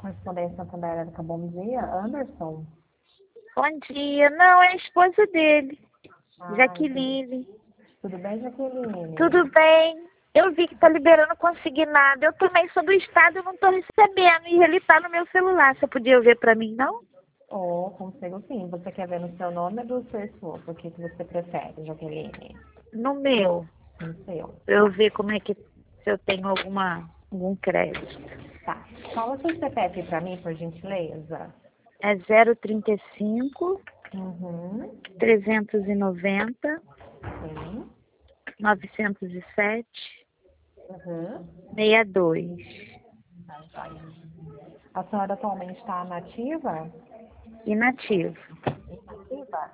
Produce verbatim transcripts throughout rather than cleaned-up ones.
Correspondência Santander Elétrica, bom dia. Anderson? Bom dia. Não, é a esposa dele, Ah, Jaqueline. Tudo bem, Jaqueline? Tudo bem. Eu vi que tá liberando consignado. Eu também sou do estado, eu não tô recebendo. E ele tá no meu celular. Você podia ver pra mim, não? Oh, consigo sim. Você quer ver no seu nome ou do seu esposo? O que, que você prefere, Jaqueline? No meu. No seu. Pra eu ver como é que... Se eu tenho alguma... algum crédito. Tá. Fala seu C P F pra mim, por gentileza. É zero trinta e cinco, Uhum. trezentos e noventa, Sim. novecentos e sete, Uhum. sessenta e dois. A senhora atualmente está nativa? Inativo. Inativa?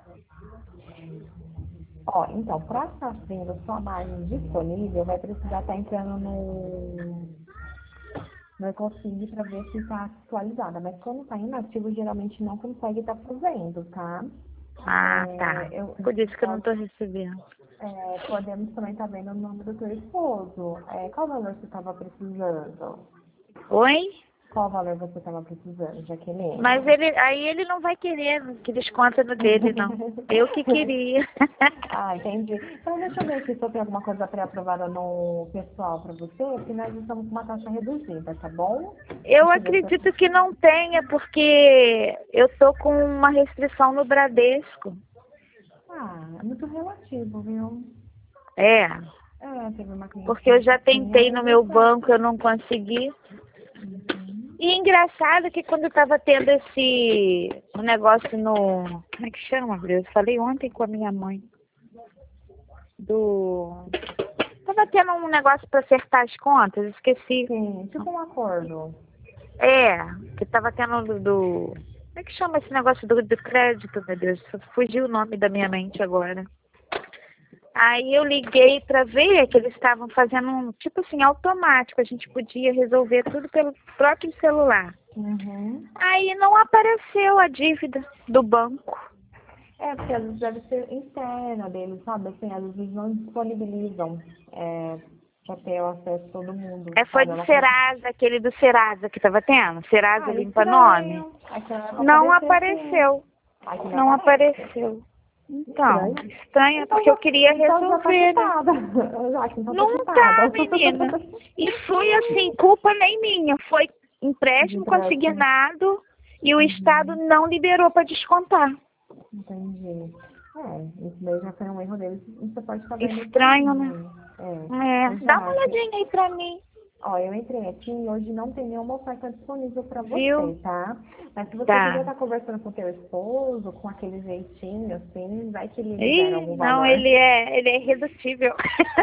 Ó, então, para estar tendo sua margem disponível, vai precisar estar entrando no, no Ecosig para ver se está atualizada. Mas quando está inativo, geralmente não consegue estar fazendo, tá? Ah, tá. É, eu, Por isso que eu não nós tô recebendo. é, podemos também estar vendo o nome do seu esposo. É, qual valor você estava precisando? Oi? Qual valor você estava precisando, Jaqueline? Mas ele, aí ele não vai querer que desconta no dele, não. Eu que queria. Ah, entendi. Então, deixa eu ver aqui se eu tenho alguma coisa pré-aprovada no pessoal para você, que nós estamos com uma taxa reduzida, tá bom? Eu Deixa eu ver se eu... acredito que não tenha, porque eu tô com uma restrição no Bradesco. Ah, é muito relativo, viu? É, É, teve uma cliente porque eu já que tinha tentei no e meu tá. banco, eu não consegui. Uhum. E engraçado que quando eu tava tendo esse um negócio no... Como é que chama, Deus? Eu falei ontem com a minha mãe. Do... Tava tendo um negócio para acertar as contas, esqueci. Sim, tipo um acordo. É, que tava tendo do, do... Como é que chama esse negócio do, do crédito, meu Deus? Fugiu o nome da minha mente agora. Aí eu liguei para ver que eles estavam fazendo um, tipo assim, automático. A gente podia resolver tudo pelo próprio celular. Uhum. Aí não apareceu a dívida do banco. É, porque às vezes deve ser interna deles, sabe? Assim, às vezes eles não disponibilizam é, para ter o acesso a todo mundo, É, foi sabe? É do uma coisa... Serasa, aquele do Serasa que tava tendo. Serasa Ah, Limpa Nome. estranho. Aqui não vai Não aparecer sim. apareceu. Aqui não Não aparece. apareceu. Então, Estranho. estranha, Então porque eu já, queria então já tá resolver, né? quitada. Já, então tá Não quitada. tá, menina. E foi assim, culpa nem minha. Foi De empréstimo empréstimo. consignado e o Estado Uhum. não liberou para descontar. Entendi. É, isso daí já foi um erro deles. E você pode estar vendo Estranho, né? também. É. É, Ô, dá uma Jaque, olhadinha aí pra mim, ó, eu entrei aqui e hoje não tem nenhuma oferta disponível para viu? você, tá? Mas se você quiser Tá. estar conversando com o teu esposo, com aquele jeitinho, assim, vai que ele libera Ih, algum não, valor. ele é, ele é irredutível.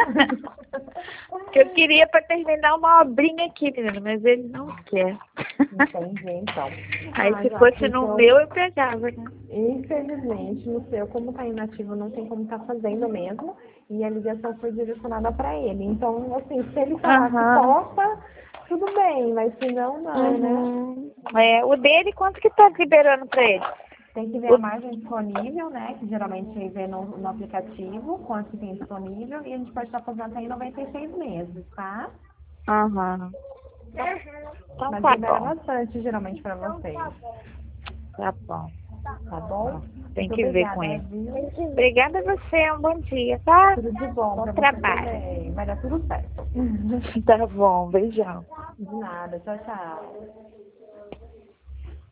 Eu queria para terminar uma obrinha aqui, menina, mas ele não quer. Entendi, então. Aí Ah, se já fosse que no então, meu, eu pegava, né? infelizmente, no seu, como está inativo, não tem como estar fazendo mesmo. E a ligação foi direcionada para ele. Então, assim, se ele falar que Aham. possa, tudo bem, mas se não, não, né? Uhum. É, o dele, quanto que tá liberando pra ele? Tem que ver O... a margem disponível, né? Que geralmente vê no, no aplicativo, quanto que tem disponível, e a gente pode estar fazendo até em noventa e seis meses, tá? Aham. Então Mas tá libera bom. bastante, geralmente, para vocês, Tá bom. tá bom? Tem Muito que ver com obrigada, ele. viu? Obrigada a você, um bom dia, tá? Tudo de bom Bom para você trabalho. também. Vai dar tudo certo. Tá bom, beijão. De nada. Tchau, tchau.